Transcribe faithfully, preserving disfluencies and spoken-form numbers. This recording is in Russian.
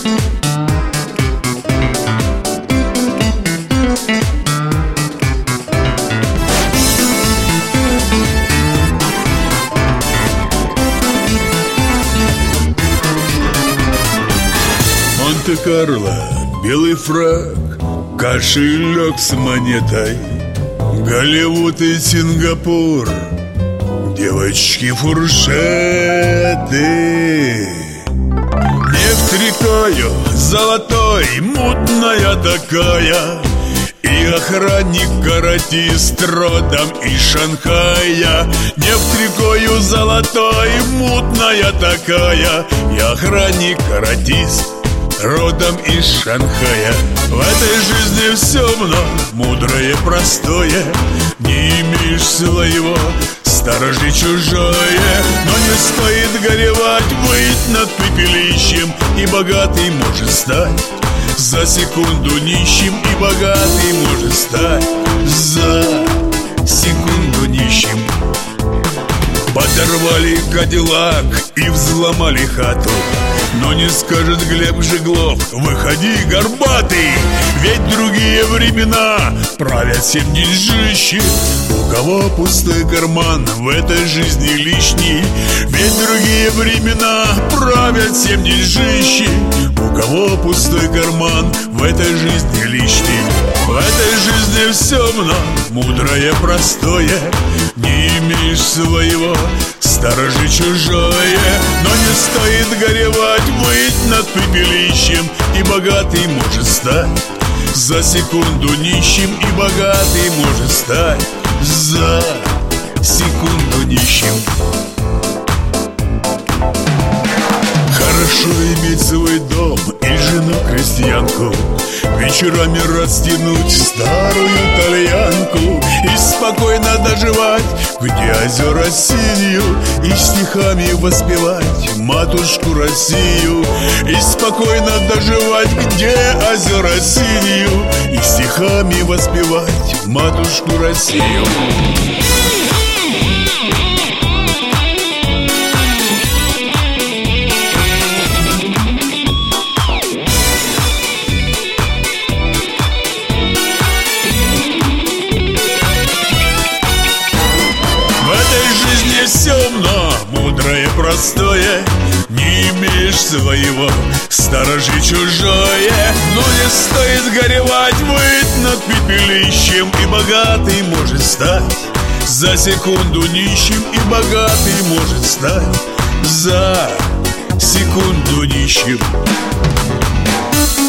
Монте-Карло, белый фрак, кошелек с монетой, Голливуд и Сингапур, девочки-фуршеты. Нефть рекою золотой, мутная такая, и охранник-каратист родом из Шанхая. Нефть рекою золотой, мутная такая, и охранник-каратист родом из Шанхая. В этой жизни все много, мудрое, простое. Не имеешь своего, сторожи чужое. Но не стоит горевать, выйти над пепелищем, и богатый может стать за секунду нищим, и богатый может стать за секунду нищим. Подорвали Кадиллак и взломали хату, но не скажет Глеб Жеглов: выходи, горбатый, ведь другие времена правят всем деньжищи. У кого пустой карман, в этой жизни лишний, ведь другие времена правят всем деньжищи. У кого пустой карман, в этой жизни лишний. В этой жизни все много, мудрое, простое. Не имеешь своего, сторожи чужое. Но не стоит горевать, выйти над пепелищем, и богатый может стать за секунду нищим, и богатый может стать за секунду нищим. Хорошо иметь свой дом и жену-крестьянку, вечерами растянуть старую тальянку и спокойно доживать, где озера синью, и стихами воспевать матушку Россию. И спокойно доживать, где озера синью, и стихами воспевать матушку Россию. Все умно, мудрое, простое. Не имеешь своего, сторожи чужое. Но не стоит горевать, выйти над пепелищем, и богатый может стать за секунду нищим, и богатый может стать за секунду нищим.